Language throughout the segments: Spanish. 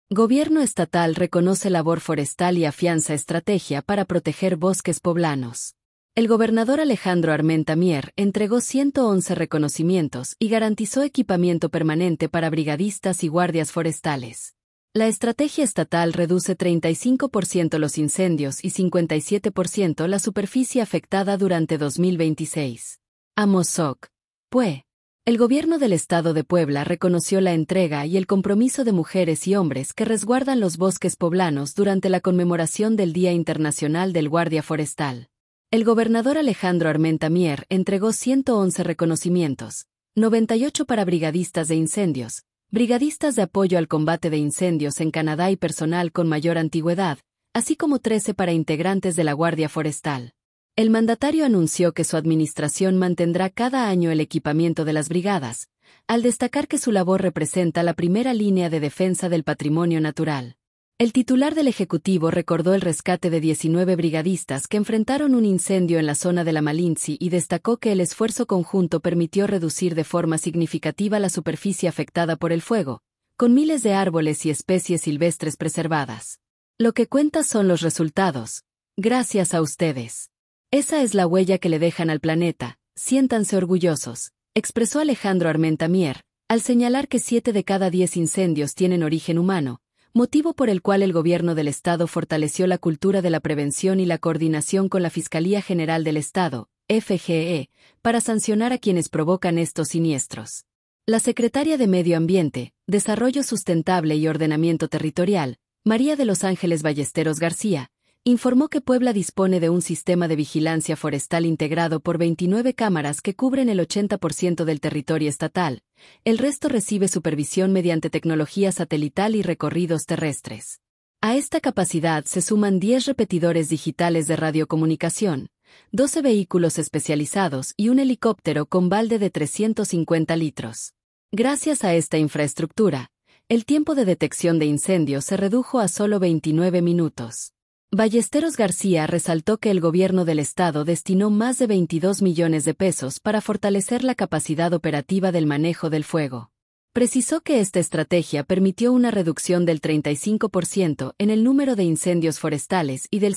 Gobierno estatal reconoce labor forestal y afianza estrategia para proteger bosques poblanos. El gobernador Alejandro Armenta Mier entregó 111 reconocimientos y garantizó equipamiento permanente para brigadistas y guardias forestales. La estrategia estatal reduce 35% los incendios y 57% la superficie afectada durante 2026. Amozoc. PUE. El gobierno del estado de Puebla reconoció la entrega y el compromiso de mujeres y hombres que resguardan los bosques poblanos durante la conmemoración del Día Internacional del Guardia Forestal. El gobernador Alejandro Armenta Mier entregó 111 reconocimientos, 98 para brigadistas de incendios, brigadistas de apoyo al combate de incendios en Canadá y personal con mayor antigüedad, así como 13 para integrantes de la Guardia Forestal. El mandatario anunció que su administración mantendrá cada año el equipamiento de las brigadas, al destacar que su labor representa la primera línea de defensa del patrimonio natural. El titular del Ejecutivo recordó el rescate de 19 brigadistas que enfrentaron un incendio en la zona de la Malinzi y destacó que el esfuerzo conjunto permitió reducir de forma significativa la superficie afectada por el fuego, con miles de árboles y especies silvestres preservadas. Lo que cuenta son los resultados. Gracias a ustedes. Esa es la huella que le dejan al planeta, siéntanse orgullosos, expresó Alejandro Armenta Mier, al señalar que 7 de cada 10 incendios tienen origen humano, motivo por el cual el gobierno del Estado fortaleció la cultura de la prevención y la coordinación con la Fiscalía General del Estado, FGE, para sancionar a quienes provocan estos siniestros. La secretaria de Medio Ambiente, Desarrollo Sustentable y Ordenamiento Territorial, María de los Ángeles Ballesteros García, informó que Puebla dispone de un sistema de vigilancia forestal integrado por 29 cámaras que cubren el 80% del territorio estatal. El resto recibe supervisión mediante tecnología satelital y recorridos terrestres. A esta capacidad se suman 10 repetidores digitales de radiocomunicación, 12 vehículos especializados y un helicóptero con balde de 350 litros. Gracias a esta infraestructura, el tiempo de detección de incendios se redujo a solo 29 minutos. Ballesteros García resaltó que el gobierno del estado destinó más de 22 millones de pesos para fortalecer la capacidad operativa del manejo del fuego. Precisó que esta estrategia permitió una reducción del 35% en el número de incendios forestales y del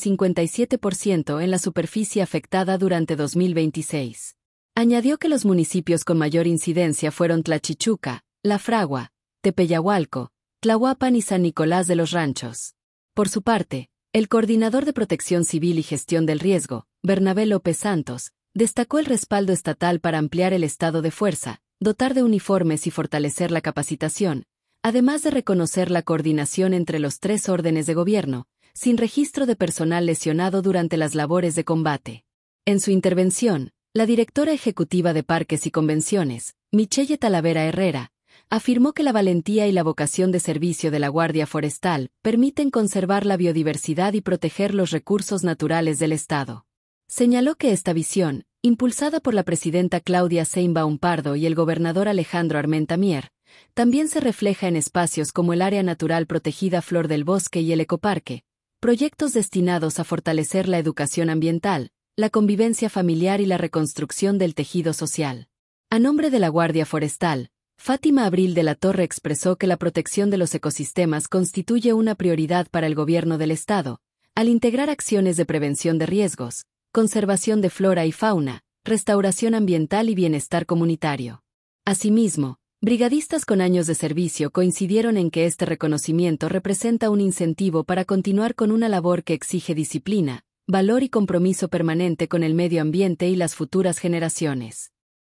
57% en la superficie afectada durante 2026. Añadió que los municipios con mayor incidencia fueron Tlachichuca, La Fragua, Tepeyahualco, Tlahuapan y San Nicolás de los Ranchos. Por su parte, el coordinador de Protección Civil y Gestión del Riesgo, Bernabé López Santos, destacó el respaldo estatal para ampliar el estado de fuerza, dotar de uniformes y fortalecer la capacitación, además de reconocer la coordinación entre los 3 órdenes de gobierno, sin registro de personal lesionado durante las labores de combate. En su intervención, la directora ejecutiva de Parques y Convenciones, Michelle Talavera Herrera, afirmó que la valentía y la vocación de servicio de la Guardia Forestal permiten conservar la biodiversidad y proteger los recursos naturales del Estado. Señaló que esta visión, impulsada por la presidenta Claudia Sheinbaum Pardo y el gobernador Alejandro Armenta Mier, también se refleja en espacios como el Área Natural Protegida Flor del Bosque y el Ecoparque, proyectos destinados a fortalecer la educación ambiental, la convivencia familiar y la reconstrucción del tejido social. A nombre de la Guardia Forestal, Fátima Abril de la Torre expresó que la protección de los ecosistemas constituye una prioridad para el gobierno del Estado, al integrar acciones de prevención de riesgos, conservación de flora y fauna, restauración ambiental y bienestar comunitario. Asimismo, brigadistas con años de servicio coincidieron en que este reconocimiento representa un incentivo para continuar con una labor que exige disciplina, valor y compromiso permanente con el medio ambiente y las futuras generaciones.